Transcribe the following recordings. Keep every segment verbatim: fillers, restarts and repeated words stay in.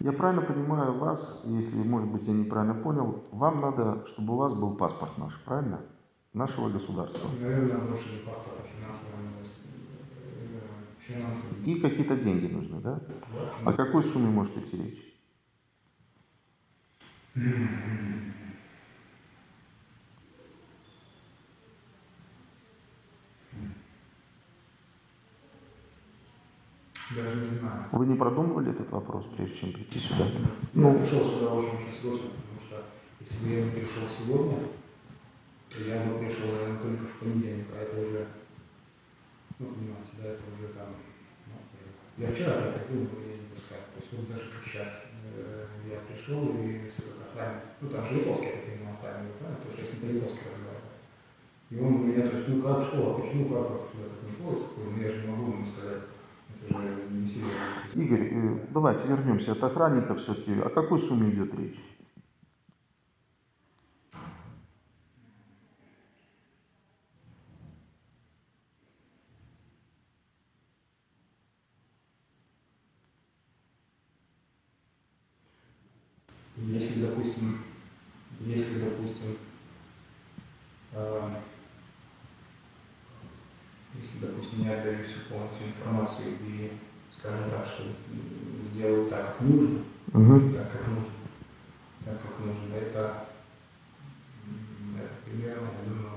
Я правильно понимаю вас, если, может быть, я неправильно понял, вам надо, чтобы у вас был паспорт наш, правильно? Нашего государства. Наверное, больше не паспорт, а финансовый, финансовый. И какие-то деньги нужны, да? Да, О какой сумме может идти речь? Даже не знаю. Вы не продумывали этот вопрос, прежде чем прийти сюда? Я Ну, пришел сюда очень-очень срочно, потому что если бы я не пришел сегодня, то я бы пришел, наверное, только в понедельник, а это уже, ну, понимаете, да, это уже там, ну, я вчера приходил, но меня не пускают. То есть вот даже как сейчас э, я пришел и с охранником, ну там же литовский, я так понимаю, охранник, правильно? Потому что я с ним по-литовски разговариваю. И он меня, то есть, ну как, что, а почему, как, как сюда так не ходит, ну я же не могу ему сказать. Это же не серьезно. Игорь, э, давайте вернемся от охранника все-таки. О какой сумме идет речь? Если, допустим, если, допустим, э, если, допустим, я отдаю всю полностью информацию и, скажем так, что сделаю так, как нужно, Угу. так, как нужно, так, как нужно, это, это примерно, я думаю,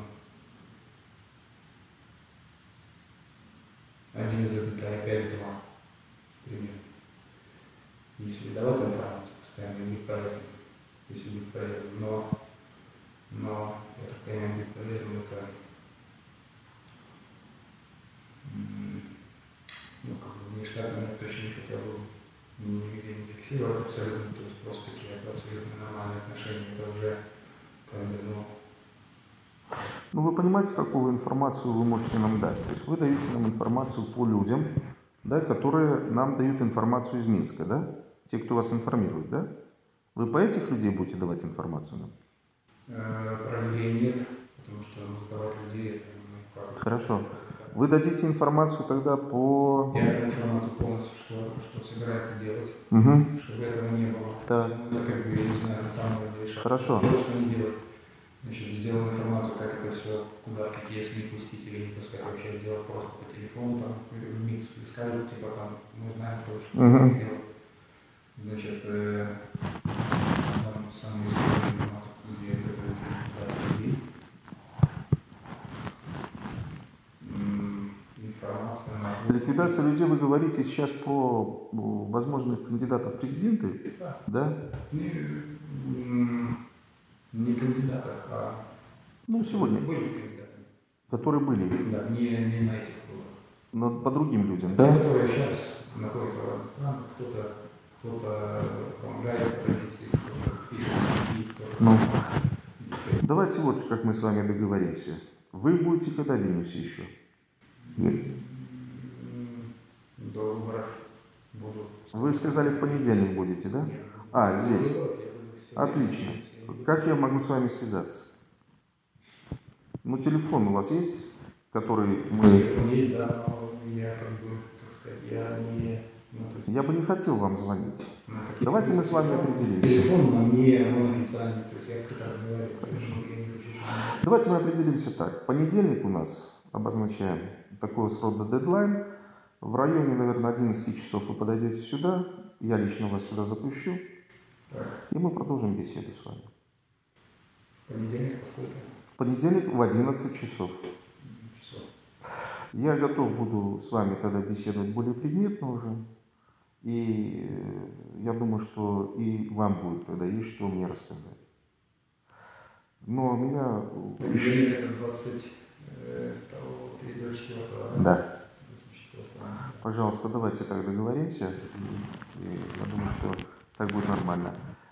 один запятая пять два примерно. Если давать информацию, постоянно будет полезно, если будет полезно, но, но я так понимаю, будет полезно, это, ну, как бы, нештатно я точно не хотел бы нигде не фиксировать абсолютно, то есть просто такие абсолютно нормальные отношения, это уже, как бы, ну... Ну, вы понимаете, какую информацию вы можете нам дать? То есть вы даете нам информацию по людям, да, которые нам дают информацию из Минска, да? Те, кто вас информирует, да? Вы по этих людей будете давать информацию нам? Э, про людей нет, потому что давать людей это, ну, как... Хорошо. Вы дадите информацию тогда по... Я дам информацию полностью, что, что собирается делать, Угу. чтобы этого не было. Так. Ну, это как бы, я не знаю, там решать. Хорошо. Делать, что не делать. Значит, сделал информацию, как это все, куда, какие, если не пустить или не пускать, вообще делать просто по телефону, там, в МИЦ скажут, типа, там, мы знаем, что что Угу. делать. Значит, э, там самую историю информацию, где готовится двадцать людей. Информация на... Ликвидация людей, вы говорите сейчас про возможных кандидатов в президенты, Да. да? Не, не кандидатов, а... Ну, сегодня. Были с кандидатами. Которые были. Да, не, не на этих было. Но по другим людям, Те, да? которые сейчас находятся в разных странах, кто-то кто-то помогает оппозиции, кто-то пишет статьи, кто-то... Ну, давайте вот как мы с вами договоримся. Вы будете когда в Вильнюсе еще? До выборов буду. Вы сказали, в понедельник будете, да? Нет. А, здесь. До выборов я буду все Отлично. время. Как я могу с вами связаться? Ну, телефон у вас есть, который мы... Телефон есть, да, но я как бы, так сказать, я не... Ну, то есть, Я бы не хотел вам звонить. ну, такие- Давайте мы с вами определимся. Телефон на мне, он официальный, то есть я как раз говорю, потому что я не хочу, чтобы... Давайте мы определимся так. Понедельник у нас обозначаем такого рода дедлайн. В районе, наверное, одиннадцати часов вы подойдете сюда. Я лично вас сюда запущу. Так. И мы продолжим беседу с вами. В понедельник, поскольку? В понедельник в одиннадцать часов. Часов. Я готов буду с вами тогда беседовать более предметно уже. И я думаю, что и вам будет тогда есть что мне рассказать. Но меня... Понедельник это двадцать второго, двадцать четвёртого. Да. двадцать четвёртого. Пожалуйста, давайте так договоримся. И я думаю, что так будет нормально.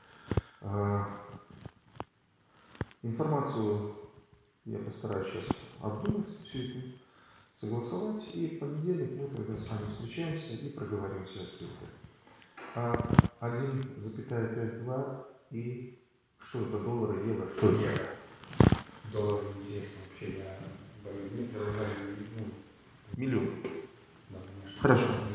Информацию я постараюсь сейчас обдумать, все это согласовать. И в понедельник мы тогда с вами встречаемся и проговорим все аспекты. А один запятая пять два и что это, доллары, евро, что это? Евро. Доллар неизвестно вообще, я боюсь, ну, Миллион. да, конечно. Хорошо.